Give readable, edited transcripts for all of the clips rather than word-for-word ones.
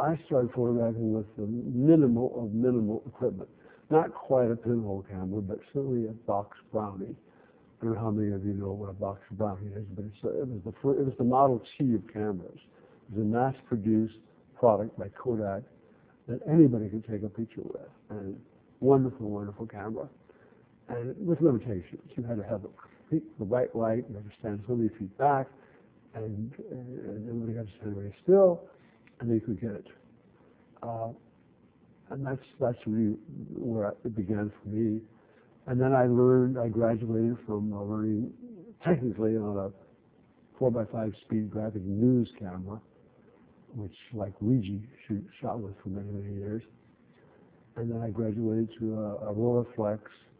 I started photographing with the minimal equipment. Not quite a pinhole camera, but certainly a box Brownie. I don't know how many of you know what a box Brownie is, but it was the Model T of cameras. It was a mass-produced product by Kodak that anybody could take a picture with, and wonderful, wonderful camera. And with limitations, you had to have the right light, you had to stand so many feet back, and everybody had to stand very still, and then you could get it. And that's really where it began for me. And then I graduated from learning technically on a 4x5 speed graphic news camera, which like Luigi shot with for many, many years. And then I graduated to a Rolleiflex,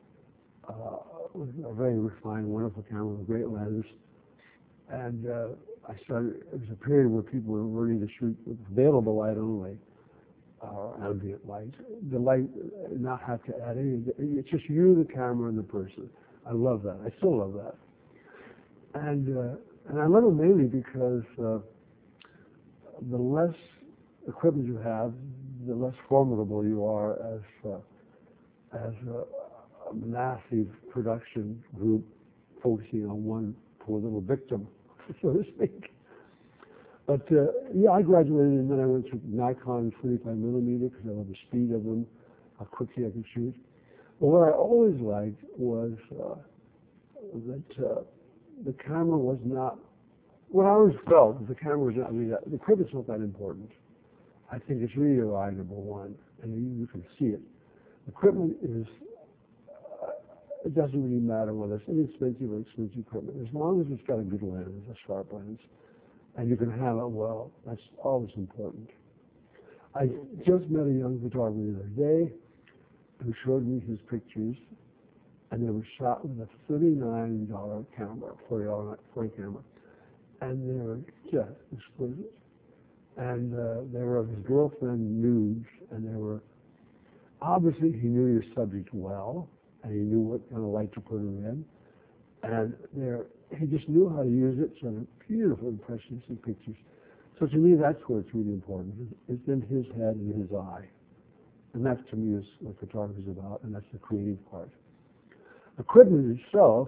a very refined, wonderful camera with great lens. And I started, it was a period where people were learning to shoot with available light only, ambient light. The light not have to add any, it's just you, the camera, and the person. I love that. I still love that. And I love it mainly because the less equipment you have, the less formidable you are as a massive production group focusing on one poor little victim, so to speak. But yeah, I graduated and then I went to Nikon 25mm because I love the speed of them, how quickly I could shoot. But what I always liked was that the camera was not, what I always felt was the camera was not really the equipment's not that important. I think it's really a eye, number one, and you can see it. Equipment is, it doesn't really matter whether it's inexpensive or expensive equipment. As long as it's got a good lens, a sharp lens, and you can handle it well, that's always important. I just met a young photographer the other day who showed me his pictures, and they were shot with a $39 camera, $40 camera, and they were just exquisite. And they were of his girlfriend nudes, and they were, obviously he knew your subject well, and he knew what kind of light to put him in, and he just knew how to use it, so beautiful impressionistic pictures. So to me, that's where it's really important. It's in his head and his eye. And that to me is what photography is about, and that's the creative part. Equipment itself,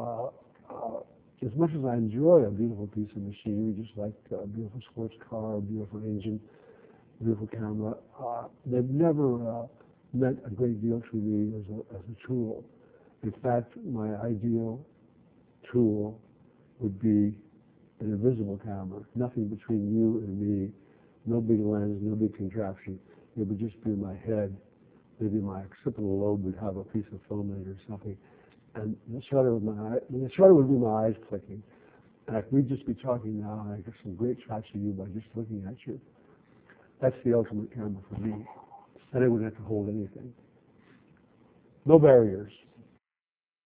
as much as I enjoy a beautiful piece of machinery, just like a beautiful sports car, a beautiful engine, a beautiful camera, they've never meant a great deal to me as a tool. In fact, my ideal tool would be an invisible camera, nothing between you and me, no big lens, no big contraption. It would just be in my head. Maybe my occipital lobe would have a piece of film in it or something. And the shutter would be my eyes clicking. And we'd just be talking now, and I get some great shots of you by just looking at you. That's the ultimate camera for me. And it wouldn't have to hold anything. No barriers.